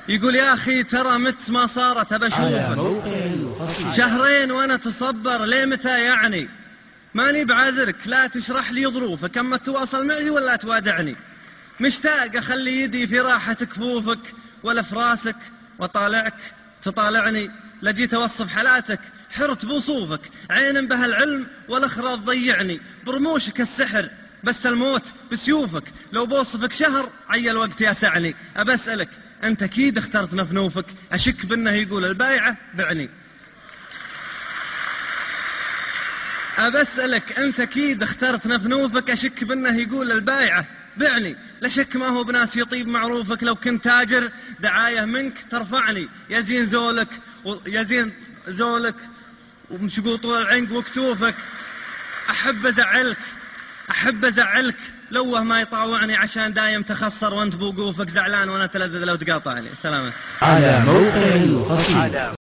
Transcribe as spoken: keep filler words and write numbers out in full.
يقول يا أخي ترى مت ما صارت أبشوفك، شهرين وأنا تصبر ليه متى يعني؟ ماني بعذرك لا تشرح لي ظروفك، أما تواصل معي ولا توادعني. مشتاق أخلي يدي في راحة كفوفك ولا في راسك وطالعك تطالعني. لجيت أوصف حالاتك حرت بوصوفك، عين بها العلم والأخرى تضيعني. برموشك السحر بس الموت بسيوفك، لو بوصفك شهر عي الوقت يسعني. أبسألك أنت أكيد اخترت نفنوفك، أشك بأنه يقول البايعة بعني. أبسألك أنت أكيد اخترت نفنوفك، أشك بأنه يقول البايعة بعني. لا شك ما هو بناس يطيب معروفك، لو كنت تاجر دعاية منك ترفعني. يزين زولك يزين زولك ومشقو طول العنق وكتوفك. أحب أزعلك أحب أزعلك لوه ما يطاوعني، عشان دايم تخسر وانت بوقوفك زعلان وانا تلذذ لو تقاطعني. سلامة. على موقع القصيد.